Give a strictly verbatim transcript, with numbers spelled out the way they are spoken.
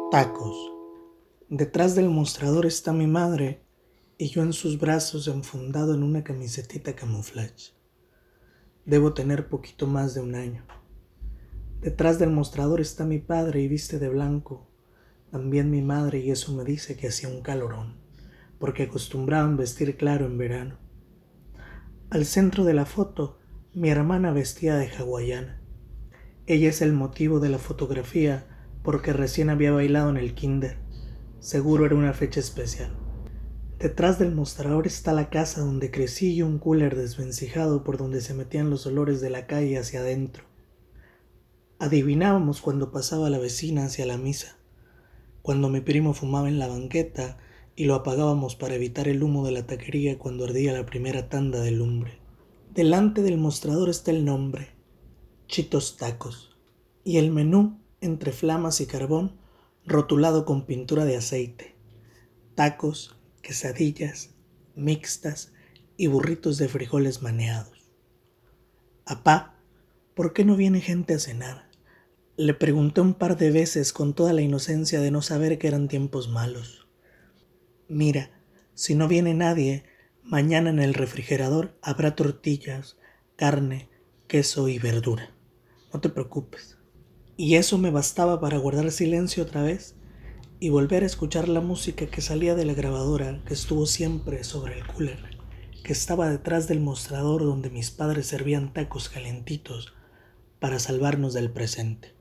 Tacos. Detrás del mostrador está mi madre y yo en sus brazos enfundado en una camisetita camuflaje. Debo tener poquito más de un año. Detrás del mostrador está mi padre y viste de blanco. También mi madre y eso me dice que hacía un calorón, porque acostumbraban vestir claro en verano. Al centro de la foto, mi hermana vestida de hawaiana. Ella es el motivo de la fotografía porque recién había bailado en el kinder. Seguro era una fecha especial. Detrás del mostrador está la casa donde crecí y un cooler desvencijado por donde se metían los olores de la calle hacia adentro. Adivinábamos cuando pasaba la vecina hacia la misa, cuando mi primo fumaba en la banqueta y lo apagábamos para evitar el humo de la taquería cuando ardía la primera tanda de lumbre. Delante del mostrador está el nombre, Chitos Tacos, y el menú, entre flamas y carbón, rotulado con pintura de aceite. Tacos, quesadillas, mixtas y burritos de frijoles maneados. Apá, ¿por qué no viene gente a cenar? Le pregunté un par de veces con toda la inocencia de no saber que eran tiempos malos. Mira, si no viene nadie, mañana en el refrigerador habrá tortillas, carne, queso y verdura. No te preocupes. Y eso me bastaba para guardar silencio otra vez y volver a escuchar la música que salía de la grabadora que estuvo siempre sobre el cooler, que estaba detrás del mostrador donde mis padres servían tacos calentitos para salvarnos del presente.